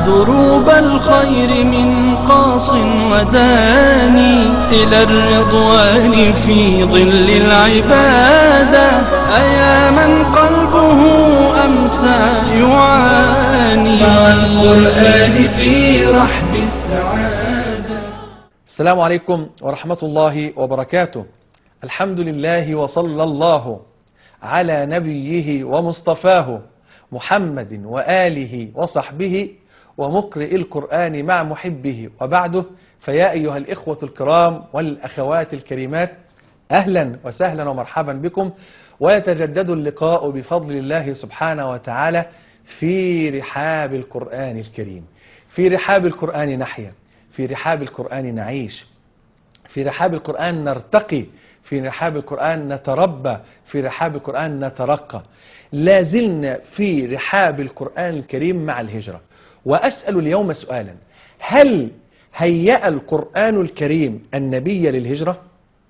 دروب الخير من قاص وداني إلى الرضوان في ظل العبادة. أيا من قلبه أمسى يعاني مع القرآن في رحب السعادة. السلام عليكم ورحمة الله وبركاته. الحمد لله وصلى الله على نبيه ومصطفاه محمد وآله وصحبه ومقرئ القرآن مع محبه، وبعده فيا أيها الإخوة الكرام والأخوات الكريمات، أهلا وسهلا ومرحبا بكم، ويتجدد اللقاء بفضل الله سبحانه وتعالى في رحاب القرآن الكريم. في رحاب القرآن نحيا، في رحاب القرآن نعيش، في رحاب القرآن نرتقي، في رحاب القرآن نتربى، في رحاب القرآن نترقى. لا زلنا في رحاب القرآن الكريم مع الهجرة، وأسأل اليوم سؤالا: هل هيأ القرآن الكريم النبي للهجرة؟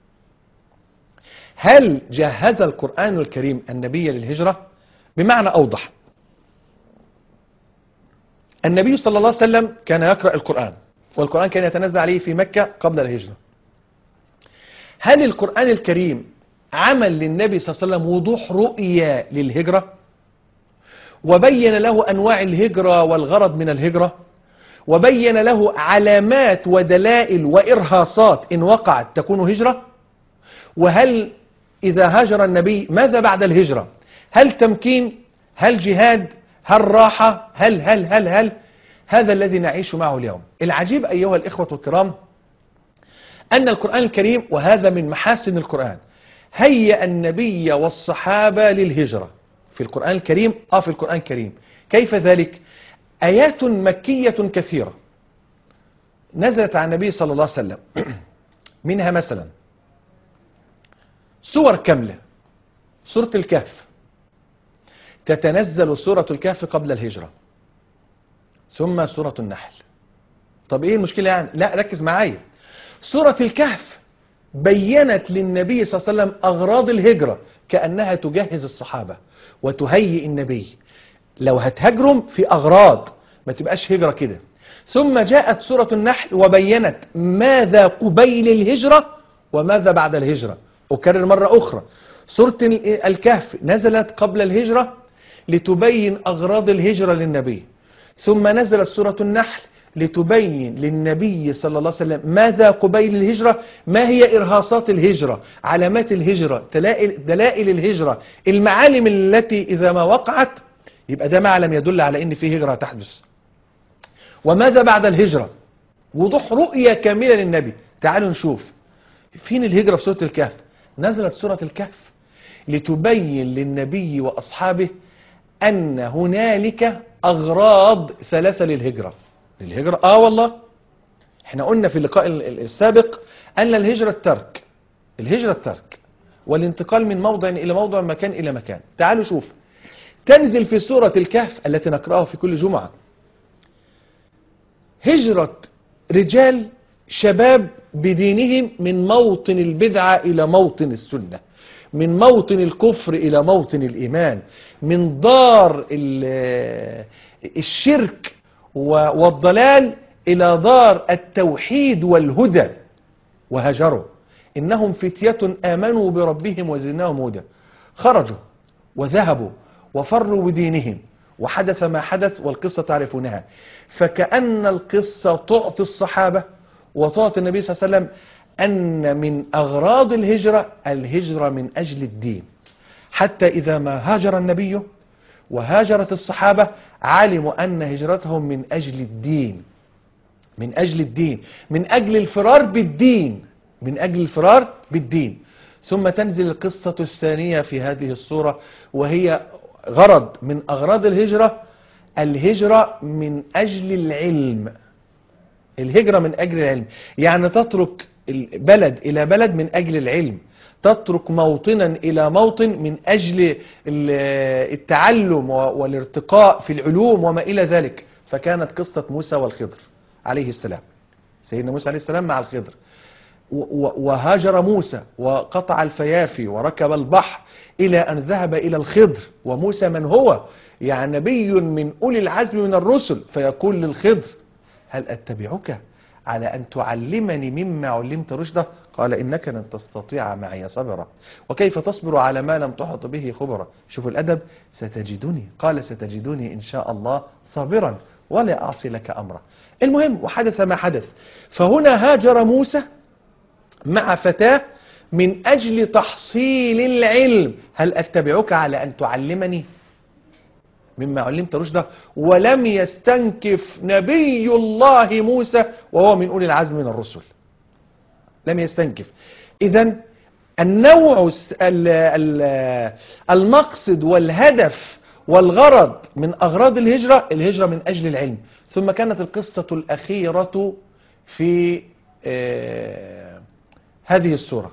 هل جهز القرآن الكريم النبي للهجرة؟ بمعنى أوضح، النبي صلى الله عليه وسلم كان يقرأ القرآن، والقرآن كان يتنزل عليه في مكة قبل الهجرة. هل القرآن الكريم عمل للنبي صلى الله عليه وسلم وضوح رؤية للهجرة، وبين له أنواع الهجرة والغرض من الهجرة، وبين له علامات ودلائل وإرهاصات إن وقعت تكون هجرة؟ وهل إذا هاجر النبي ماذا بعد الهجرة؟ هل تمكين؟ هل جهاد؟ هل راحة؟ هل هذا الذي نعيش معه اليوم. العجيب أيها الإخوة الكرام أن القرآن الكريم، وهذا من محاسن القرآن، هيأ النبي والصحابة للهجرة في القرآن الكريم. في القرآن الكريم. كيف ذلك؟ آيات مكية كثيرة نزلت على النبي صلى الله عليه وسلم، منها مثلا سور كاملة. سورة الكهف تتنزل سورة الكهف قبل الهجرة، ثم سورة النحل. طب ايه المشكلة يعني؟ لا، ركز معايا. سورة الكهف بيّنت للنبي صلى الله عليه وسلم أغراض الهجرة، كأنها تجهز الصحابة وتهيئ النبي. لو هتهاجرهم في أغراض، ما تبقاش هجرة كده. ثم جاءت سورة النحل وبيّنت ماذا قبيل الهجرة وماذا بعد الهجرة. أكرر مرة أخرى، سورة الكهف نزلت قبل الهجرة لتبين أغراض الهجرة للنبي، ثم نزلت سورة النحل لتبين للنبي صلى الله عليه وسلم ماذا قبيل الهجرة، ما هي إرهاصات الهجرة، علامات الهجرة، دلائل الهجرة، المعالم التي إذا ما وقعت يبقى ده معلم يدل على إن في هجرة تحدث. وماذا بعد الهجرة؟ وضوح رؤية كاملة للنبي. تعالوا نشوف فين الهجرة في سورة الكهف. نزلت سورة الكهف لتبين للنبي وأصحابه أن هنالك أغراض ثلاثة للهجرة. والله احنا قلنا في اللقاء السابق أن الهجرة الترك، والانتقال من موضع إلى موضع، مكان إلى مكان. تعالوا شوف، تنزل في سورة الكهف التي نقرأها في كل جمعة هجرة رجال شباب بدينهم من موطن البدعة إلى موطن السنة، من موطن الكفر إلى موطن الإيمان، من دار الشرك والضلال إلى دار التوحيد والهدى، وهاجروا. إنهم فتية آمنوا بربهم وزدناهم هدى. خرجوا وذهبوا وفروا بدينهم، وحدث ما حدث، والقصة تعرفونها. فكأن القصة تعطي الصحابة وتعطي النبي صلى الله عليه وسلم أن من أغراض الهجرة من أجل الدين. حتى إذا ما هاجر النبي وهاجرت الصحابة علموا أن هجرتهم من أجل الدين، من أجل الفرار بالدين. ثم تنزل القصة الثانية في هذه السورة، وهي غرض من أغراض الهجرة من أجل العلم. الهجرة من أجل العلم، يعني تترك بلد إلى بلد من أجل العلم، تترك موطنا إلى موطن من أجل التعلم والارتقاء في العلوم وما إلى ذلك. فكانت قصة موسى والخضر عليه السلام، سيدنا موسى عليه السلام مع الخضر. وهاجر موسى وقطع الفيافي وركب البحر إلى أن ذهب إلى الخضر. وموسى من هو؟ يعني نبي من أولي العزم من الرسل، فيقول للخضر: هل أتبعك على أن تعلمني مما علمت رشدا؟ قال: إنك لن تستطيع معي صبرا، وكيف تصبر على ما لم تحط به خبرا. شوفوا الأدب، ستجدني، قال: ستجدني إن شاء الله صابرا ولا أعصي لك أمرا. المهم، وحدث ما حدث. فهنا هاجر موسى مع فتاة من أجل تحصيل العلم. هل أتبعك على أن تعلمني مما علمت رشدا؟ ولم يستنكف نبي الله موسى وهو من أولي العزم من الرسل، لم يستنكف. إذن النوع المقصد والهدف والغرض من أغراض الهجرة من أجل العلم. ثم كانت القصة الأخيرة في هذه السورة.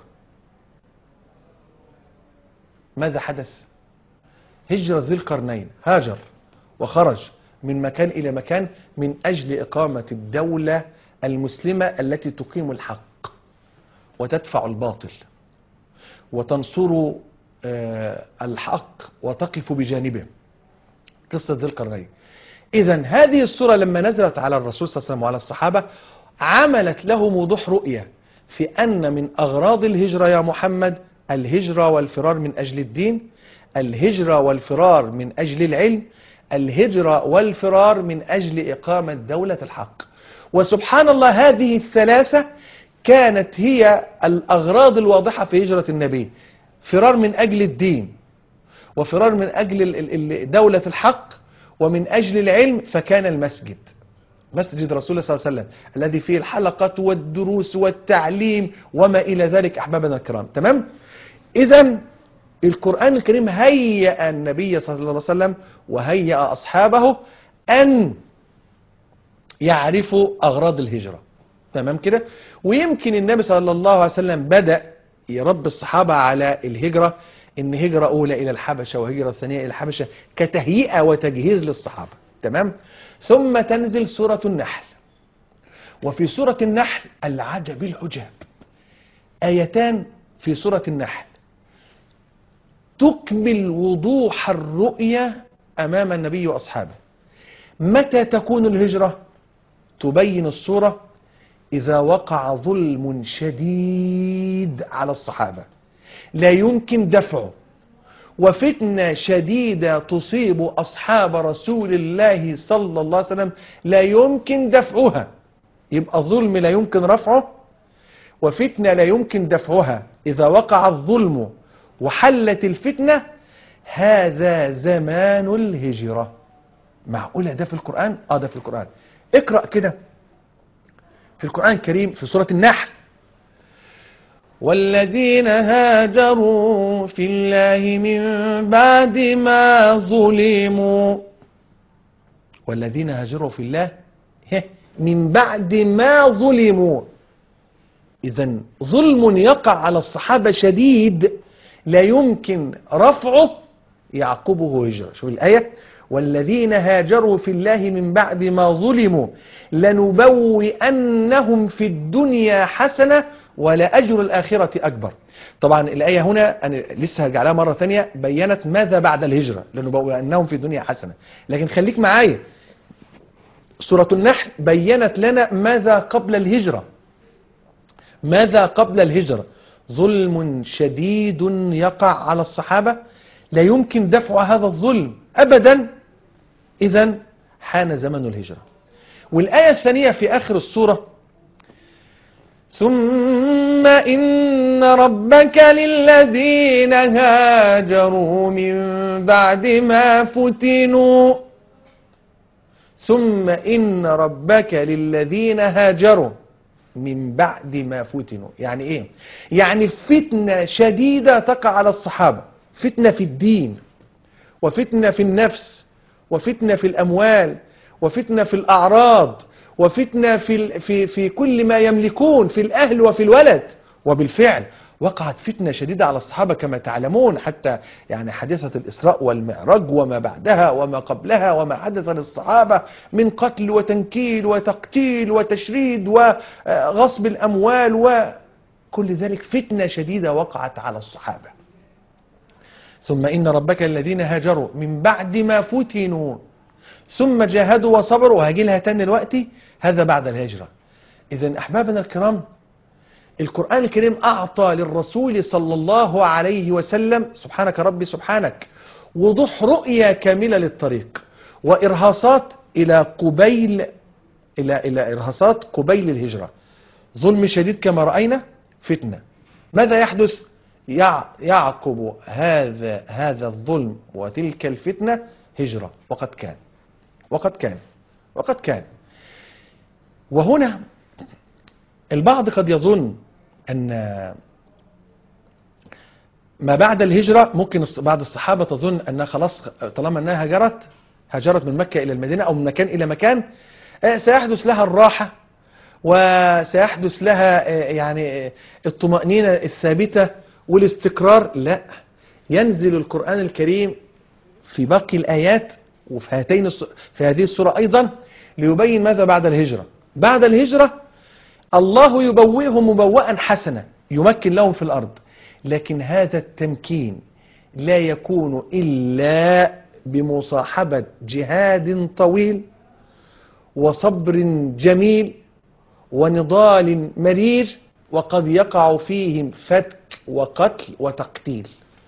ماذا حدث؟ هجرة ذي القرنين، هاجر وخرج من مكان إلى مكان من أجل إقامة الدولة المسلمة التي تقيم الحق وتدفع الباطل وتنصر الحق وتقف بجانبه. قصة ذي القرنين. إذن هذه السورة لما نزلت على الرسول صلى الله عليه وسلم وعلى الصحابة عملت له وضوح رؤية في أن من أغراض الهجرة يا محمد الهجرة والفرار من أجل الدين، الهجرة والفرار من أجل العلم، الهجرة والفرار من أجل إقامة دولة الحق. وسبحان الله، هذه الثلاثة كانت هي الأغراض الواضحة في هجرة النبي: فرار من أجل الدين، وفرار من أجل دولة الحق، ومن أجل العلم. فكان المسجد، مسجد رسول الله صلى الله عليه وسلم الذي فيه الحلقة والدروس والتعليم وما إلى ذلك. أحبابنا الكرام، تمام؟ إذن القرآن الكريم هيأ النبي صلى الله عليه وسلم وهيأ أصحابه أن يعرفوا أغراض الهجرة، تمام كده؟ ويمكن النبي صلى الله عليه وسلم بدأ يربي الصحابة على الهجرة، إن هجرة أولى إلى الحبشة وهجرة ثانية إلى الحبشة كتهيئة وتجهيز للصحابة، تمام؟ ثم تنزل سورة النحل. وفي سورة النحل العجب العجاب، آيتان في سورة النحل تكمل وضوح الرؤية أمام النبي وأصحابه. متى تكون الهجرة؟ تبين السورة إذا وقع ظلم شديد على الصحابة لا يمكن دفعه، وفتنة شديدة تصيب أصحاب رسول الله صلى الله عليه وسلم لا يمكن دفعها. يبقى ظلم لا يمكن رفعه وفتنة لا يمكن دفعها. إذا وقع الظلم وحلت الفتنة هذا زمان الهجرة. معقولة ده في القرآن؟ ده في القرآن. اقرأ كده في القرآن الكريم في سورة النحل: والذين هاجروا في الله من بعد ما ظلموا. والذين هاجروا في الله من بعد ما ظلموا. إذن ظلم يقع على الصحابة شديد لا يمكن رفعه يعقبه هجرة. شوف الآية: والذين هاجروا في الله من بعد ما ظلموا لنبوئنهم في الدنيا حسنة ولأجر الآخرة أكبر. طبعا الآية هنا أنا لسه هرجع لها مرة ثانية، بيّنت ماذا بعد الهجرة، لنبوئنهم في الدنيا حسنة. لكن خليك معايا، سورة النحل بيّنت لنا ماذا قبل الهجرة. ماذا قبل الهجرة؟ ظلم شديد يقع على الصحابة لا يمكن دفع هذا الظلم أبدا. إذن حان زمن الهجرة. والآية الثانية في آخر السورة: ثم إن ربك للذين هاجروا من بعد ما فتنوا. ثم إن ربك للذين هاجروا من بعد ما فتنوا. يعني إيه؟ يعني فتنة شديدة تقع على الصحابة، فتنة في الدين، وفتنة في النفس، وفتنة في الأموال، وفتنة في الأعراض، وفتنة في كل ما يملكون، في الأهل وفي الولد. وبالفعل وقعت فتنة شديدة على الصحابة كما تعلمون، حتى يعني حادثة الإسراء والمعراج وما بعدها وما قبلها وما حدث للصحابة من قتل وتنكيل وتقتيل وتشريد وغصب الأموال كل ذلك فتنة شديدة وقعت على الصحابة. ثم إن ربك الذين هاجروا من بعد ما فتنوا ثم جاهدوا وصبروا، وهاجي لها تاني دلوقتي، هذا بعد الهجرة. إذن أحبابنا الكرام، القرآن الكريم أعطى للرسول صلى الله عليه وسلم، سبحانك ربي سبحانك، وضوح رؤية كاملة للطريق، وإرهاصات إلى إرهاصات قبيل الهجرة. ظلم شديد كما رأينا، فتنة. ماذا يحدث؟ يعقب هذا الظلم وتلك الفتنة هجرة، وقد كان. وهنا البعض قد يظن أن ما بعد الهجرة، ممكن بعض الصحابة تظن أنها خلاص طالما أنها هاجرت من مكة إلى المدينة أو من مكان إلى مكان، سيحدث لها الراحة وسيحدث لها يعني الطمأنينة الثابتة والاستقرار. لا، ينزل القرآن الكريم في باقي الآيات وفي هذه السورة أيضا ليبين ماذا بعد الهجرة. بعد الهجرة الله يبوئهم مبوءا حسنا، يمكن لهم في الأرض، لكن هذا التمكين لا يكون إلا بمصاحبة جهاد طويل وصبر جميل ونضال مرير، وقد يقع فيهم فتك وقتل وتقتيل.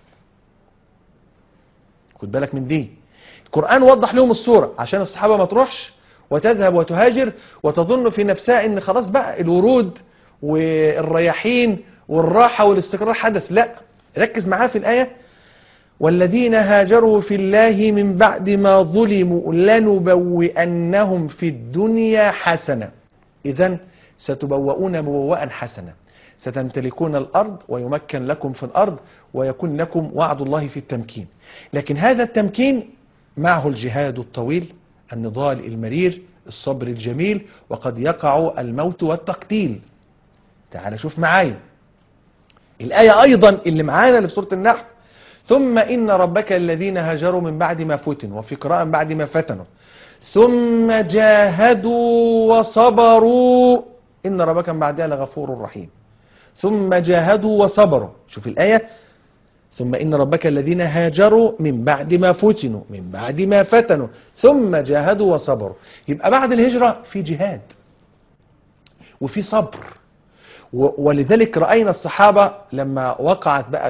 خد بالك من دي. القرآن وضح لهم الصورة عشان الصحابة ما تروحش وتذهب وتهاجر وتظن في نفسها ان خلاص بقى الورود والرياحين والراحة والاستقرار حدث. لا، ركز معاه في الآية: والذين هاجروا في الله من بعد ما ظلموا لنبوئنهم في الدنيا حسنة. إذن ستبوؤون مبوءا حسنا، ستمتلكون الأرض ويمكن لكم في الأرض ويكون لكم وعد الله في التمكين. لكن هذا التمكين معه الجهاد الطويل، النضال المرير، الصبر الجميل، وقد يقع الموت والتقتيل. تعال شوف معايا الآية أيضا اللي معانا اللي في سورة النحل: ثم إن ربك الذين هاجروا من بعد ما فتنوا، وفي قراءة بعد ما فتنوا، ثم جاهدوا وصبروا إن ربك من بعدها لغفور رحيم. ثم جاهدوا وصبروا. شوف الآية: ثم إن ربك الذين هاجروا من بعد ما فتنوا، من بعد ما فتنوا، ثم جاهدوا وصبروا. يبقى بعد الهجرة في جهاد وفي صبر. ولذلك رأينا الصحابة لما وقعت بقى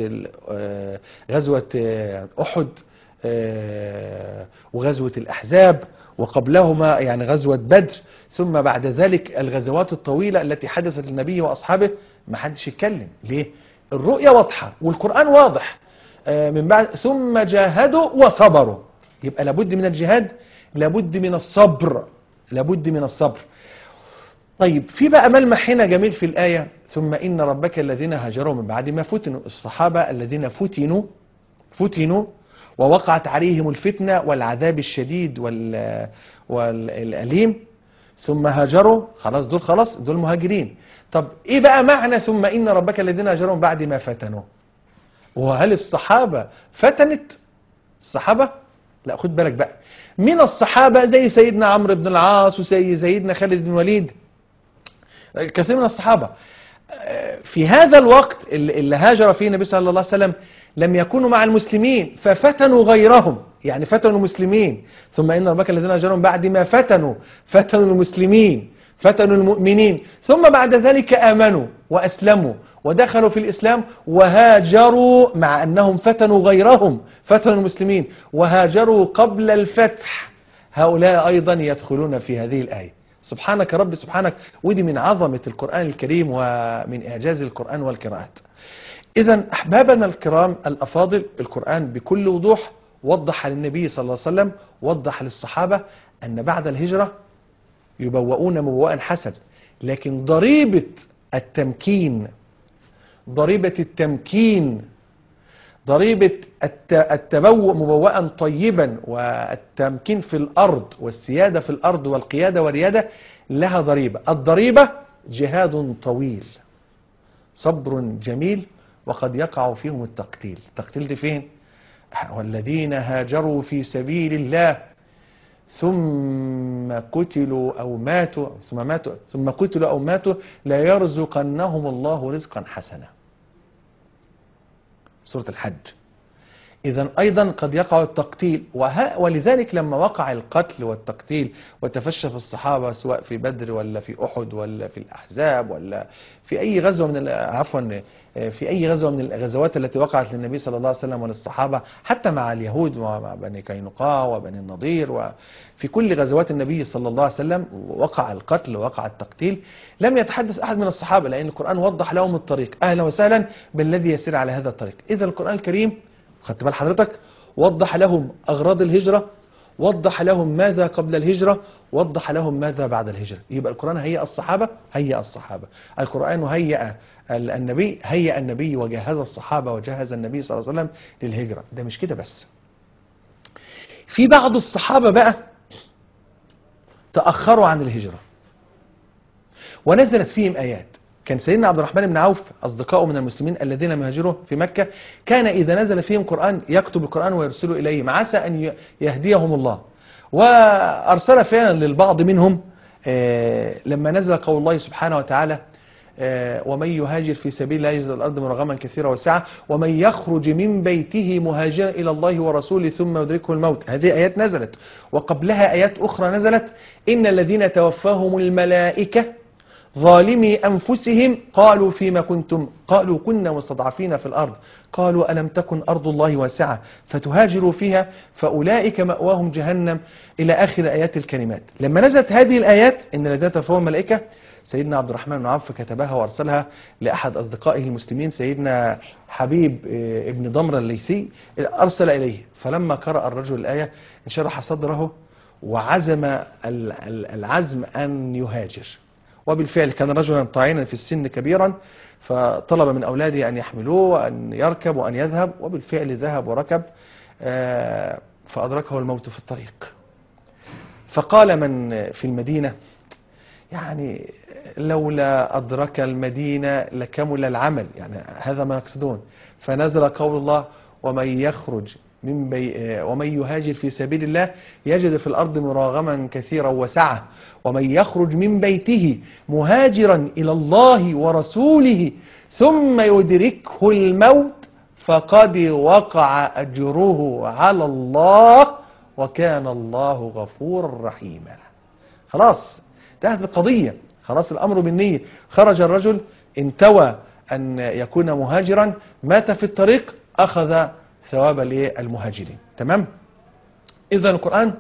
غزوة أحد وغزوة الأحزاب، وقبلهما يعني غزوة بدر، ثم بعد ذلك الغزوات الطويلة التي حدثت للنبي وأصحابه، ما حدش يتكلم. ليه؟ الرؤية واضحة والقرآن واضح. من بعد ثم جاهدوا وصبروا، يبقى لابد من الجهاد، لابد من الصبر، لابد من الصبر. طيب، في بقى ملمح هنا جميل في الآية: ثم إن ربك الذين هاجروا من بعد ما فتنوا. الصحابة الذين فتنوا ووقعت عليهم الفتنة والعذاب الشديد والأليم، ثم هاجروا، خلاص دول مهاجرين. طب إيه بقى معنى ثم إن ربك الذين هاجروا من بعد ما فتنوا؟ وهل الصحابة فتنت الصحابة؟ لا، خد بالك بقى. من الصحابة زي سيدنا عمرو بن العاص وزي سيدنا خالد بن الوليد، كثير من الصحابة في هذا الوقت اللي هاجر فيه النبي صلى الله عليه وسلم لم يكونوا مع المسلمين ففتنوا غيرهم، يعني فتنوا المسلمين. ثم إن ربك الذين هاجروا من بعد ما فتنوا المسلمين، فتنوا المؤمنين، ثم بعد ذلك آمنوا وأسلموا ودخلوا في الإسلام وهاجروا، مع أنهم فتنوا غيرهم، فتنوا المسلمين وهاجروا قبل الفتح. هؤلاء أيضا يدخلون في هذه الآية. سبحانك رب سبحانك. ودي من عظمة القرآن الكريم ومن إعجاز القرآن والقراءات. إذن أحبابنا الكرام الأفاضل، القرآن بكل وضوح وضح للنبي صلى الله عليه وسلم، وضح للصحابة أن بعد الهجرة يبوؤون مبوءا حسن، لكن ضريبة التمكين، ضريبة التبوء مبوءا طيبا والتمكين في الأرض والسيادة في الأرض والقيادة والريادة لها ضريبة. الضريبة جهاد طويل، صبر جميل، وقد يقع فيهم التقتيل. التقتيل دي فين؟ والذين هاجروا في سبيل الله ثم قتلوا أو ماتوا ثم قتلوا أو ماتوا ليرزقنهم الله رزقا حسنا. سورة الحج. إذن أيضا قد يقع التقتيل، ولذلك لما وقع القتل والتقتيل وتفشى في الصحابة سواء في بدر ولا في أحد ولا في الأحزاب ولا في أي غزوة في أي غزوة من الغزوات التي وقعت للنبي صلى الله عليه وسلم وللصحابة، حتى مع اليهود ومع بني قينقاع وبني النضير، وفي كل غزوات النبي صلى الله عليه وسلم وقع القتل ووقع التقتيل، لم يتحدث أحد من الصحابة لأن القرآن وضح لهم الطريق. أهلا وسهلا بالذي يسير على هذا الطريق. إذا القرآن الكريم خدت بال حضرتك وضح لهم أغراض الهجرة، وضح لهم ماذا قبل الهجرة، وضح لهم ماذا بعد الهجرة. يبقى القرآن هيأ الصحابة، القرآن هيأ النبي وجهز الصحابة وجهز النبي صلى الله عليه وسلم للهجرة. ده مش كده بس، في بعض الصحابة بقى تأخروا عن الهجرة ونزلت فيهم آيات. كان سيدنا عبد الرحمن بن عوف أصدقائه من المسلمين الذين لم يهاجروا في مكة، كان إذا نزل فيهم قرآن يكتب القرآن ويرسله إليهم عسى أن يهديهم الله. وأرسل فعلا للبعض منهم لما نزل قول الله سبحانه وتعالى ومن يهاجر في سبيل الله يجد الأرض مرغما كثيرا وسعة ومن يخرج من بيته مهاجرا إلى الله ورسوله ثم يدركه الموت. هذه آيات نزلت، وقبلها آيات أخرى نزلت إن الذين توفاهم الملائكة ظالمي أنفسهم قالوا فيما كنتم قالوا كنا مستضعفين في الأرض قالوا ألم تكن أرض الله واسعة فتهاجروا فيها فأولئك مأواهم جهنم إلى آخر آيات الكلمات. لما نزلت هذه الآيات إن الذين توفاهم الملائكة، سيدنا عبد الرحمن بن عوف كتبها وأرسلها لأحد أصدقائه المسلمين سيدنا حبيب ابن ضمرة الليثي، أرسل إليه. فلما قرأ الرجل الآية انشرح صدره وعزم العزم أن يهاجر. وبالفعل كان رجلا طاعنا في السن كبيرا، فطلب من أولاده أن يحملوه وأن يركب وأن يذهب، وبالفعل ذهب وركب فأدركه الموت في الطريق. فقال من في المدينة يعني لولا أدرك المدينة لكمل العمل، يعني هذا ما يقصدون. فنزل قول الله ومن يخرج ومن يهاجر في سبيل الله يجد في الأرض مراغما كثيرا وسعة ومن يخرج من بيته مهاجرا إلى الله ورسوله ثم يدركه الموت فقد وقع أجره على الله وكان الله غفورا رحيما. خلاص انتهت القضية، خلاص الأمر بالنية. خرج الرجل انتوى أن يكون مهاجرا، مات في الطريق، أخذ ثواب المهاجرين. تمام؟ إذن القرآن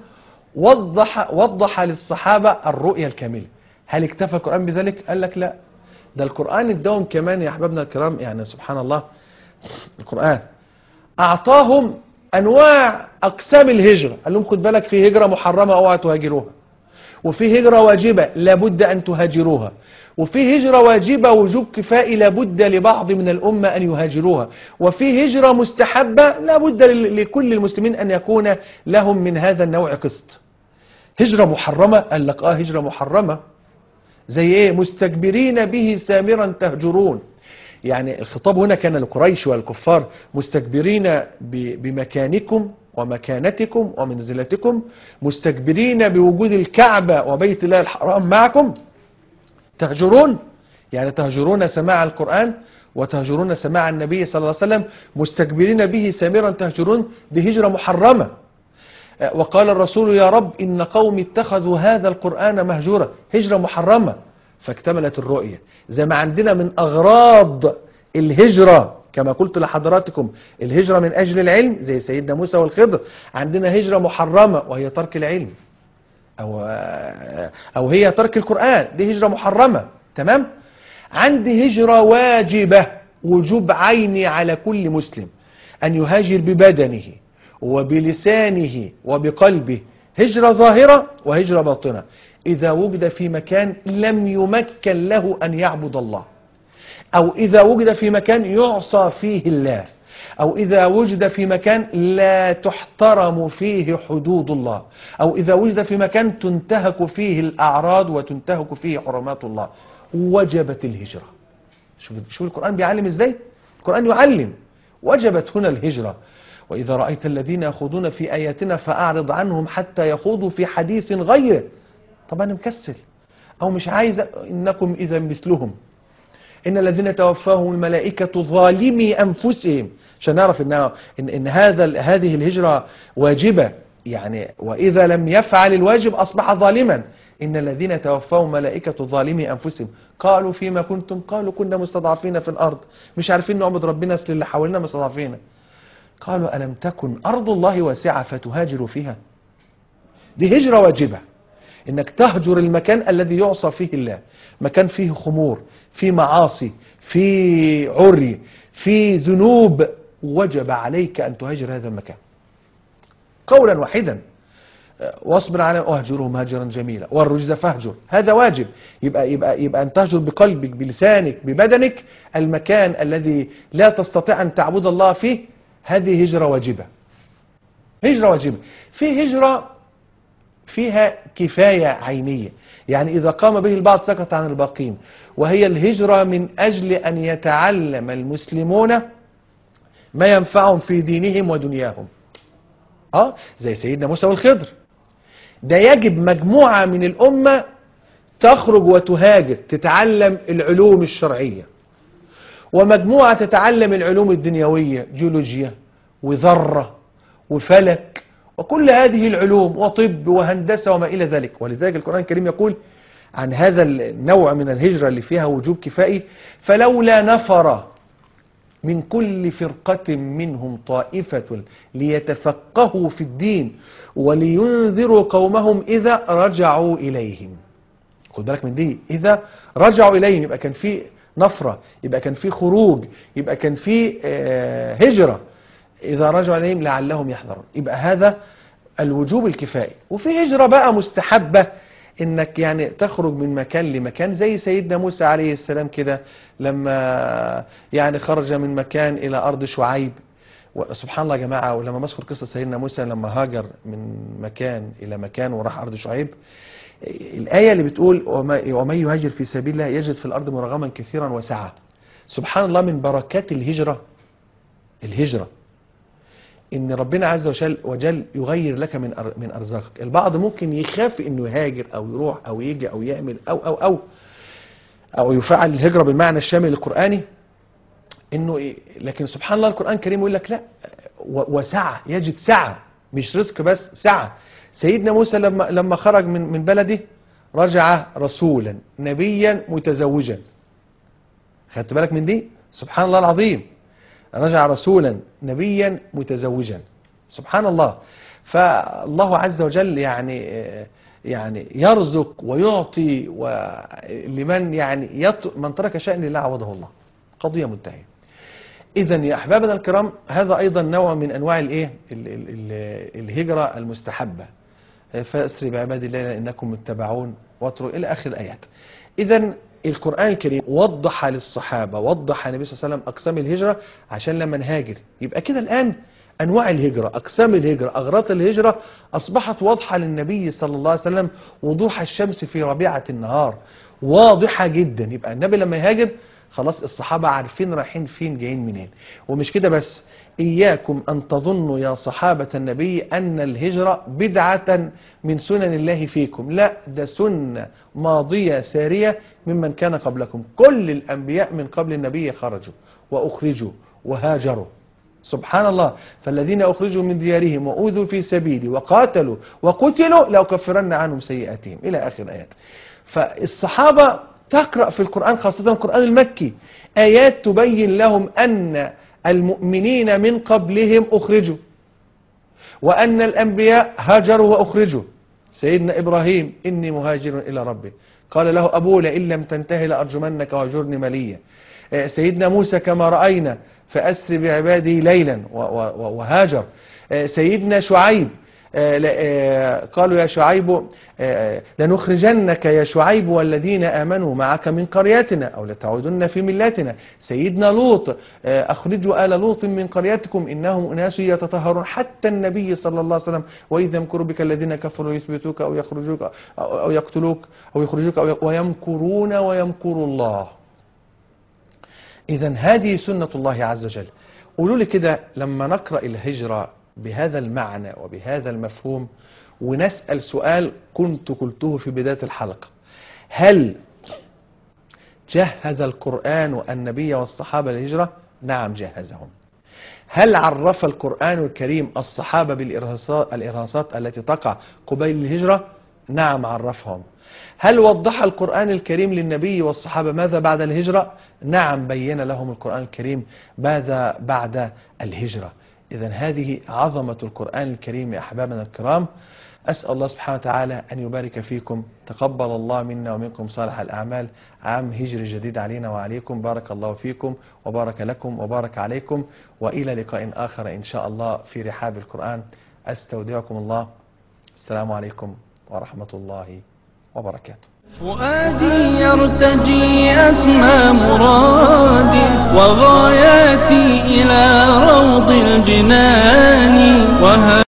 وضح للصحابة الرؤية الكاملة. هل اكتفى القرآن بذلك؟ قال لك لا، ده القرآن اداهم كمان يا أحبابنا الكرام، يعني سبحان الله، القرآن أعطاهم أنواع أقسام الهجرة. قال لهم خد بالك في هجرة محرمة اوعى تهاجروها، وفي هجرة واجبة لابد أن تهاجروها، وفي هجرة واجبة وجوب كفائي لابد لبعض من الأمة أن يهاجروها، وفي هجرة مستحبة لابد لكل المسلمين أن يكون لهم من هذا النوع قسط. هجرة محرمة قال لك هجرة محرمة زي ايه؟ مستكبرين به سامرا تهجرون. يعني الخطاب هنا كان لقريش والكفار مستكبرين بمكانكم ومكانتكم ومنزلتكم، مستكبرين بوجود الكعبة وبيت الله الحرام معكم، تهجرون يعني تهجرون سماع القرآن وتهجرون سماع النبي صلى الله عليه وسلم، مستكبرين به سامرا تهجرون، بهجرة محرمة. وقال الرسول يا رب إن قوم اتخذوا هذا القرآن مهجورا، هجرة محرمة. فاكتملت الرؤية. زي ما عندنا من أغراض الهجرة كما قلت لحضراتكم الهجرة من أجل العلم زي سيدنا موسى والخضر، عندنا هجرة محرمة وهي ترك العلم أو هي ترك القرآن، دي هجرة محرمة. تمام؟ عندي هجرة واجبة وجوب عيني على كل مسلم أن يهاجر ببدنه وبلسانه وبقلبه، هجرة ظاهرة وهجرة باطنة. إذا وجد في مكان لم يمكن له أن يعبد الله، أو إذا وجد في مكان يعصى فيه الله، أو إذا وجد في مكان لا تحترم فيه حدود الله، أو إذا وجد في مكان تنتهك فيه الأعراض وتنتهك فيه حرمات الله، وجبت الهجرة. شوف القرآن بيعلم إزاي؟ القرآن يعلم. وجبت هنا الهجرة. وإذا رأيت الذين يخوضون في آياتنا فأعرض عنهم حتى يخوضوا في حديث غيره. طب أنا مكسل أو مش عايز، إنكم إذا مثلهم إن الذين توفاهم الملائكة ظالمي أنفسهم، عشان نعرف إن هذه الهجرة واجبة، يعني وإذا لم يفعل الواجب أصبح ظالما. إن الذين توفاهم ملائكة ظالمي أنفسهم قالوا فيما كنتم، قالوا كنا مستضعفين في الأرض، مش عارفين نعبد ربنا أصل اللي حوالينا مستضعفين. قالوا ألم تكن أرض الله واسعة فتهاجروا فيها. دي هجرة واجبة، إنك تهجر المكان الذي يعصى فيه الله، مكان فيه خمور، فيه معاصي، فيه عري، فيه ذنوب، وجب عليك أن تهاجر هذا المكان قولا واحدا. واصبر على واهجرهم هاجرا جميلا والرجز فاهجر، هذا واجب. يبقى أن تهجر بقلبك بلسانك ببدنك المكان الذي لا تستطيع أن تعبد الله فيه، هذه هجرة واجبة. هجرة واجبة. في هجرة فيها كفاية عينية، يعني إذا قام به البعض سكت عن الباقين، وهي الهجرة من أجل أن يتعلم المسلمون ما ينفعهم في دينهم ودنياهم. زي سيدنا موسى والخضر، ده يجب مجموعة من الأمة تخرج وتهاجر تتعلم العلوم الشرعية، ومجموعة تتعلم العلوم الدنيوية، جيولوجيا وذرة وفلك وكل هذه العلوم وطب وهندسة وما إلى ذلك. ولذلك القرآن الكريم يقول عن هذا النوع من الهجرة اللي فيها وجوب كفائي: فلولا نفر من كل فرقة منهم طائفة ليتفقهوا في الدين ولينذروا قومهم إذا رجعوا إليهم. خد بالك من دي، إذا رجعوا إليهم، يبقى كان في نفرة، يبقى كان في خروج، يبقى كان في هجرة. إذا رجعوا إليهم لعلهم يحذرون، يبقى هذا الوجوب الكفائي. وفي هجرة بقى مستحبة، إنك يعني تخرج من مكان لمكان، زي سيدنا موسى عليه السلام كده لما يعني خرج من مكان إلى أرض شعيب. وسبحان الله يا جماعة، ولما بذكر قصة سيدنا موسى لما هاجر من مكان إلى مكان وراح أرض شعيب، الآية اللي بتقول ومن يهاجر في سبيل الله يجد في الأرض مرغما كثيرا وسعة. سبحان الله، من بركات الهجرة إن ربنا عز وجل يغير لك من أرزاقك. البعض ممكن يخاف إنه يهاجر أو يروح أو يجي أو يعمل أو يفعل الهجرة بالمعنى الشامل القرآني، إنه لكن سبحان الله القرآن الكريم يقول لك لا، وسعة، يجد سعة، مش رزق بس، سعة. سيدنا موسى لما خرج من بلده رجع رسولا نبيا متزوجا. خدت بالك من دي؟ سبحان الله العظيم، رجع رسولا نبيا متزوجا. سبحان الله. فالله عز وجل يعني يرزق ويعطي لمن من ترك شأن لله عوضه الله. قضية منتهية. إذا يا أحبابنا الكرام، هذا أيضا نوع من أنواع الهجرة المستحبة. فأسري بعبادي الليل إنكم متبعون واتروا إلى آخر الآيات. إذا القرآن الكريم وضح للصحابة، وضح النبي صلى الله عليه وسلم أقسام الهجرة عشان لما نهاجر يبقى كده الآن أنواع الهجرة، أقسام الهجرة، أغراض الهجرة أصبحت واضحة للنبي صلى الله عليه وسلم وضوح الشمس في ربيعة النهار، واضحة جدا. يبقى النبي لما يهاجر خلاص الصحابة عارفين رايحين فين جايين منين. ومش كده بس، إياكم أن تظنوا يا صحابة النبي أن الهجرة بدعة من سنن الله فيكم، لا، ده سنة ماضية سارية ممن كان قبلكم. كل الأنبياء من قبل النبي خرجوا وأخرجوا وهاجروا. سبحان الله. فالذين أخرجوا من ديارهم وأوذوا في سبيلي وقاتلوا وقتلوا لأكفرن عنهم سيئاتهم إلى آخر الآيات. فالصحابة تقرأ في القرآن، خاصة القرآن المكي، آيات تبين لهم أن المؤمنين من قبلهم أخرجوا، وأن الأنبياء هاجروا وأخرجوا. سيدنا إبراهيم: إني مهاجر إلى ربي، قال له أبوه: لئن لم تنتهي لأرجمنك وهجرني مليا. سيدنا موسى كما رأينا: فأسر بعبادي ليلا، وهاجر. سيدنا شعيب قالوا يا شعيب لنخرجنك يا شعيب والذين آمنوا معك من قريتنا أو لتعودن في ملتنا. سيدنا لوط: أخرجوا آل لوط من قريتكم إنهم أناس يتطهرون. حتى النبي صلى الله عليه وسلم: وإذ يمكر بك الذين كفروا يثبتوك أو يخرجوك أو يقتلوك أو يخرجوك ويمكرون ويمكر الله. إذن هذه سنة الله عز وجل، قولوا لي كده، لما نقرأ الهجرة بهذا المعنى وبهذا المفهوم ونسأل سؤال كنت قلته في بداية الحلقة: هل جهز القرآن النبي والصحابة للهجرة؟ نعم جهزهم. هل عرف القرآن الكريم الصحابة بالإرهاصات التي تقع قبيل الهجرة؟ نعم عرفهم. هل وضح القرآن الكريم للنبي والصحابة ماذا بعد الهجرة؟ نعم بين لهم القرآن الكريم ماذا بعد الهجرة. إذن هذه عظمة القرآن الكريم يا أحبابنا الكرام. أسأل الله سبحانه وتعالى أن يبارك فيكم. تقبل الله منا ومنكم صالح الأعمال. عام هجري جديد علينا وعليكم. بارك الله فيكم وبارك لكم وبارك عليكم، وإلى لقاء آخر إن شاء الله في رحاب القرآن. أستودعكم الله. السلام عليكم ورحمة الله وبركاته. فؤادي يرتجي أسمى مرادي وغاياتي إلى روض الجنان